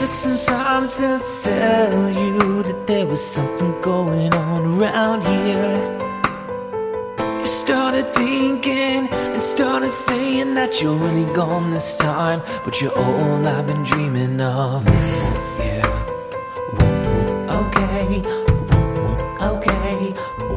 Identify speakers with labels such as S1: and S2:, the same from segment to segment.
S1: took some time to tell you that there was something going on around here. You started thinking and started saying that you're really gone this time, but you're all I've been dreaming of. Yeah. Okay. Okay.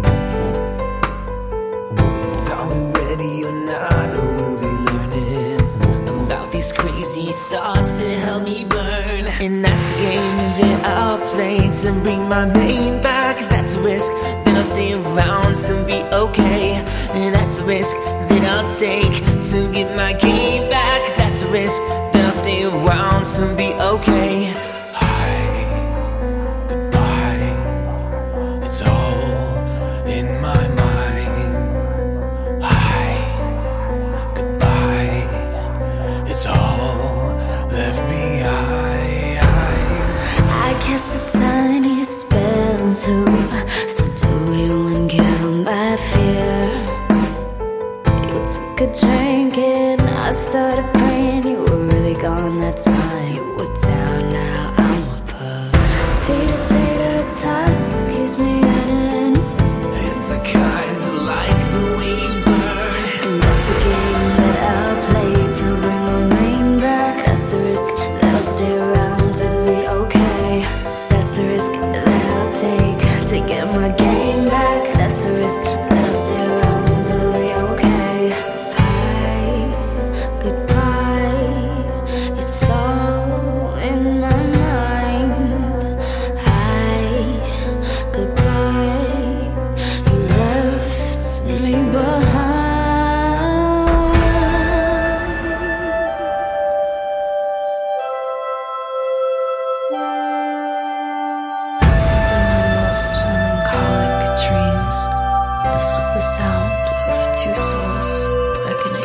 S1: So are we ready or not? Or we'll be learning about these crazy thoughts that help me burn. And that's a game that I'll play to bring my name back. That's a risk that I'll stay around to be okay. And that's a risk that I'll take to get my game back. That's a risk that I'll stay around to be okay. Hi, goodbye, it's all in my mind. Hi, goodbye, it's all left behind.
S2: I cast a tiny spell to subdue you and kill my fear. You took a drink and I started praying. You were really gone that time. You were down, now I'm above. Tater, time keeps me running.
S1: It's a kind of like the way you burn.
S2: And that's the game that I'll play to bring my main back. That's the risk that I'll stay around to be okay. That's the risk that I'll take to get my game back. That's the risk that I'll stay around to be okay. Hi, goodbye, it's all in my mind. Hi, goodbye, you left me behind. Into my most melancholic dreams, this was the sound of two souls reckoning.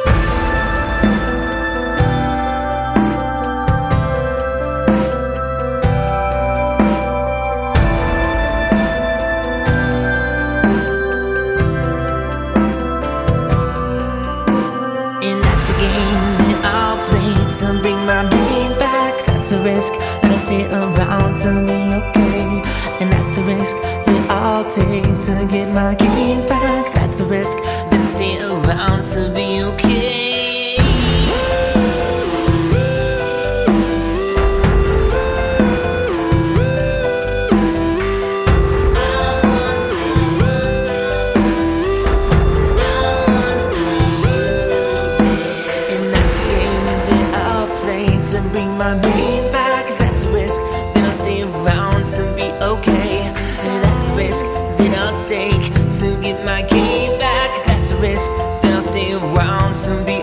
S1: And that's the game that I'll play to bring my name back. That's the risk that I'll stay around to be okay. And that's the risk that I'll take to get my game back. That's the risk that I'll stay around to be okay. To bring my name back, that's a risk that I'll stay around to be okay. And that's a risk that I'll take to get my game back. That's a risk that I'll stay around to be